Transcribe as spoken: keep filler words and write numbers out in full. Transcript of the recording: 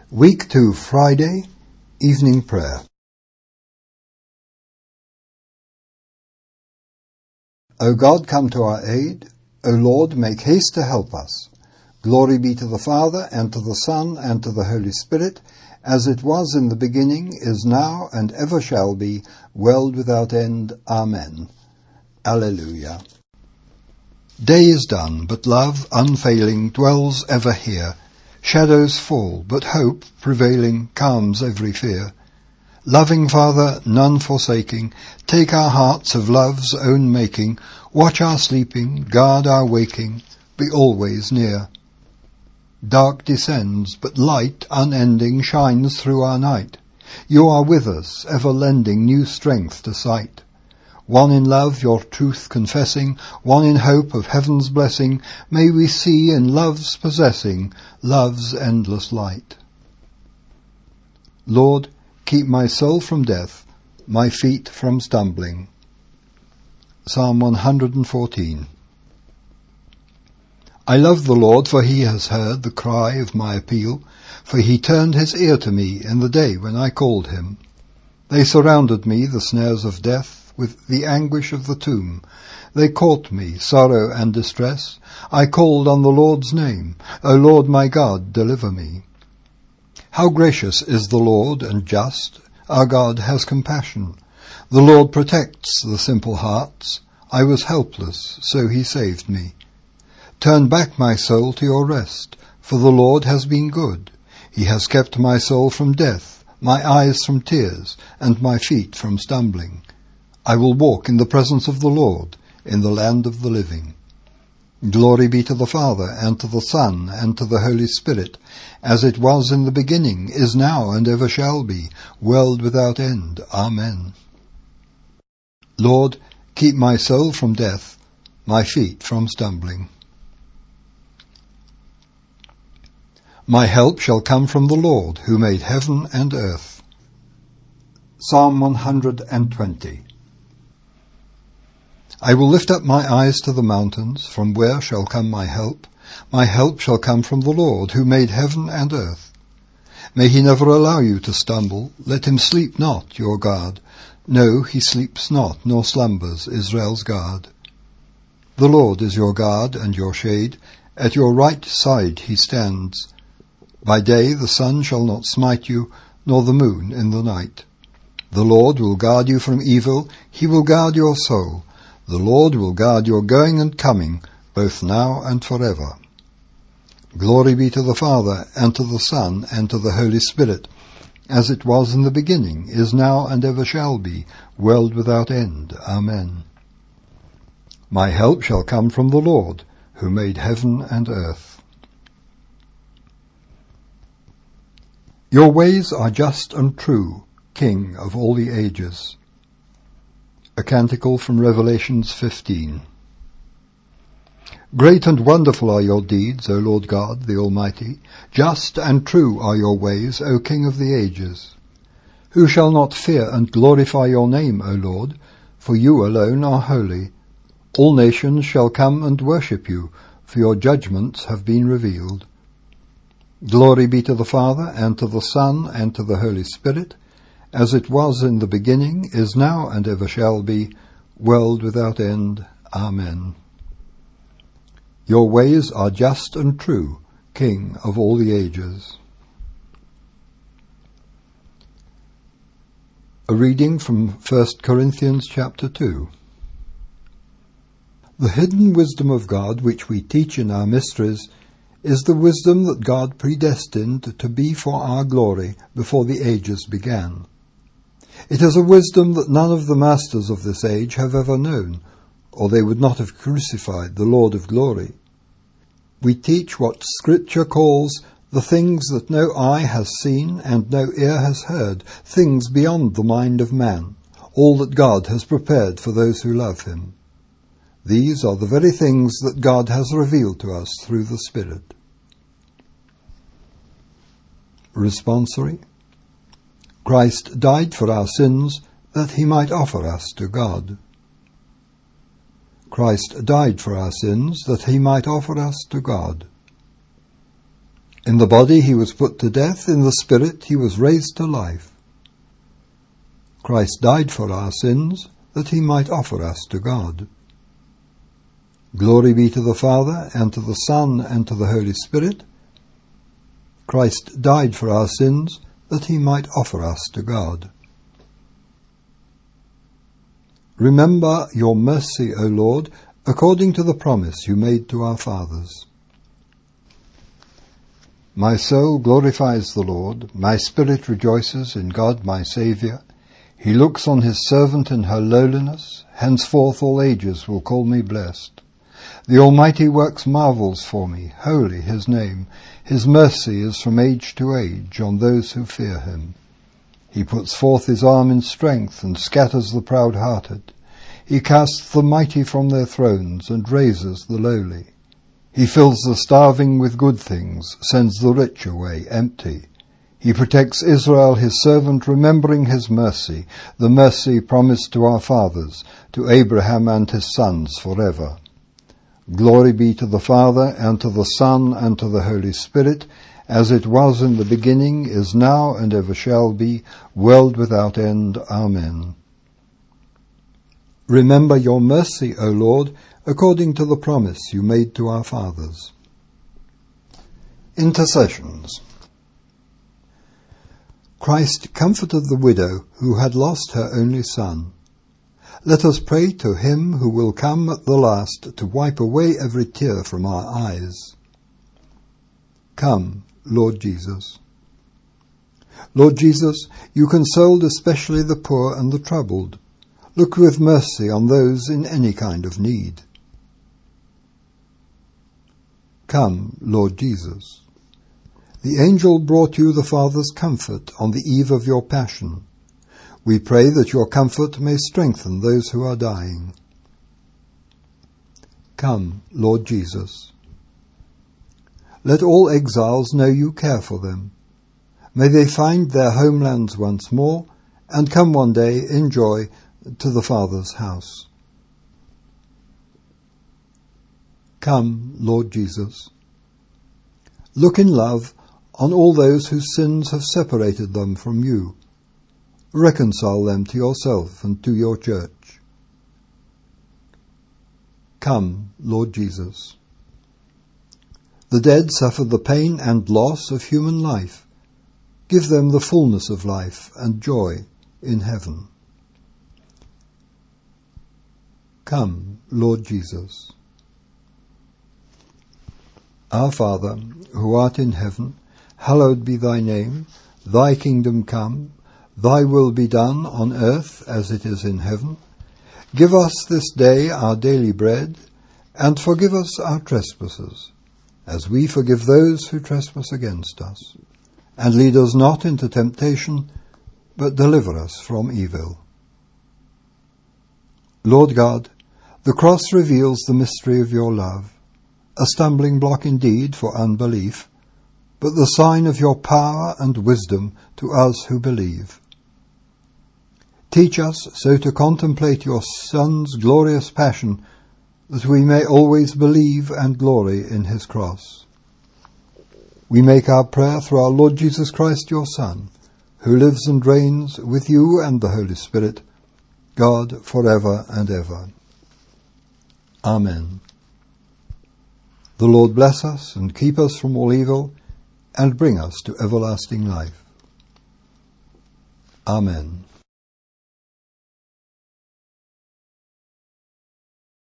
Week two, Friday, Evening Prayer. O God, come to our aid. O Lord, make haste to help us. Glory be to the Father, and to the Son, and to the Holy Spirit, as it was in the beginning, is now, and ever shall be, world without end. Amen. Alleluia. Day is done, but love, unfailing, dwells ever here. Shadows fall, but hope, prevailing, calms every fear. Loving Father, none forsaking, take our hearts of love's own making, watch our sleeping, guard our waking, be always near. Dark descends, but light unending shines through our night. You are with us, ever lending new strength to sight. One in love, your truth confessing, one in hope of heaven's blessing, may we see in love's possessing, love's endless light. Lord, keep my soul from death, my feet from stumbling. Psalm one hundred fourteen. I love the Lord, for he has heard the cry of my appeal, for he turned his ear to me in the day when I called him. They surrounded me, the snares of death, with the anguish of the tomb. They caught me, sorrow and distress. I called on the Lord's name. O Lord my God, deliver me. How gracious is the Lord and just. Our God has compassion. The Lord protects the simple hearts. I was helpless, so he saved me. Turn back my soul to your rest, for the Lord has been good. He has kept my soul from death, my eyes from tears, and my feet from stumbling. I will walk in the presence of the Lord, in the land of the living. Glory be to the Father, and to the Son, and to the Holy Spirit, as it was in the beginning, is now, and ever shall be, world without end. Amen. Lord, keep my soul from death, my feet from stumbling. My help shall come from the Lord, who made heaven and earth. Psalm one hundred twenty. I will lift up my eyes to the mountains, from where shall come my help? My help shall come from the Lord, who made heaven and earth. May he never allow you to stumble. Let him sleep not, your God. No, he sleeps not, nor slumbers, Israel's God. The Lord is your guard and your shade. At your right side he stands. By day the sun shall not smite you, nor the moon in the night. The Lord will guard you from evil. He will guard your soul. The Lord will guard your going and coming, both now and forever. Glory be to the Father, and to the Son, and to the Holy Spirit, as it was in the beginning, is now, and ever shall be, world without end. Amen. My help shall come from the Lord, who made heaven and earth. Your ways are just and true, King of all the ages. A canticle from Revelations fifteen. Great and wonderful are your deeds, O Lord God, the Almighty. Just and true are your ways, O King of the ages. Who shall not fear and glorify your name, O Lord? For you alone are holy. All nations shall come and worship you, for your judgments have been revealed. Glory be to the Father, and to the Son, and to the Holy Spirit, as it was in the beginning, is now, and ever shall be, world without end. Amen. Your ways are just and true, King of all the ages. A reading from First Corinthians chapter two. The hidden wisdom of God, which we teach in our mysteries, is the wisdom that God predestined to be for our glory before the ages began. It is a wisdom that none of the masters of this age have ever known, or they would not have crucified the Lord of glory. We teach what Scripture calls the things that no eye has seen and no ear has heard, things beyond the mind of man, all that God has prepared for those who love him. These are the very things that God has revealed to us through the Spirit. Responsory. Christ died for our sins, that he might offer us to God. Christ died for our sins, that he might offer us to God. In the body he was put to death, in the spirit he was raised to life. Christ died for our sins, that he might offer us to God. Glory be to the Father, and to the Son, and to the Holy Spirit. Christ died for our sins, that he might offer us to God. Remember your mercy, O Lord, according to the promise you made to our fathers. My soul glorifies the Lord, my spirit rejoices in God my Saviour. He looks on his servant in her lowliness, henceforth all ages will call me blessed. The Almighty works marvels for me, holy his name. His mercy is from age to age on those who fear him. He puts forth his arm in strength and scatters the proud-hearted. He casts the mighty from their thrones and raises the lowly. He fills the starving with good things, sends the rich away empty. He protects Israel his servant, remembering his mercy, the mercy promised to our fathers, to Abraham and his sons forever. Glory be to the Father, and to the Son, and to the Holy Spirit, as it was in the beginning, is now, and ever shall be, world without end. Amen. Remember your mercy, O Lord, according to the promise you made to our fathers. Intercessions. Christ comforted the widow who had lost her only son. Let us pray to him who will come at the last to wipe away every tear from our eyes. Come, Lord Jesus. Lord Jesus, you consoled especially the poor and the troubled. Look with mercy on those in any kind of need. Come, Lord Jesus. The angel brought you the Father's comfort on the eve of your passion. We pray that your comfort may strengthen those who are dying. Come, Lord Jesus. Let all exiles know you care for them. May they find their homelands once more, and come one day in joy to the Father's house. Come, Lord Jesus. Look in love on all those whose sins have separated them from you. Reconcile them to yourself and to your church. Come, Lord Jesus. The dead suffer the pain and loss of human life. Give them the fullness of life and joy in heaven. Come, Lord Jesus. Our Father, who art in heaven, hallowed be thy name. Thy kingdom come. Thy will be done on earth as it is in heaven. Give us this day our daily bread, and forgive us our trespasses, as we forgive those who trespass against us. And lead us not into temptation, but deliver us from evil. Lord God, the cross reveals the mystery of your love, a stumbling block indeed for unbelief, but the sign of your power and wisdom to us who believe. Teach us so to contemplate your Son's glorious passion, that we may always believe and glory in his cross. We make our prayer through our Lord Jesus Christ, your Son, who lives and reigns with you and the Holy Spirit, God, for ever and ever. Amen. The Lord bless us and keep us from all evil, and bring us to everlasting life. Amen.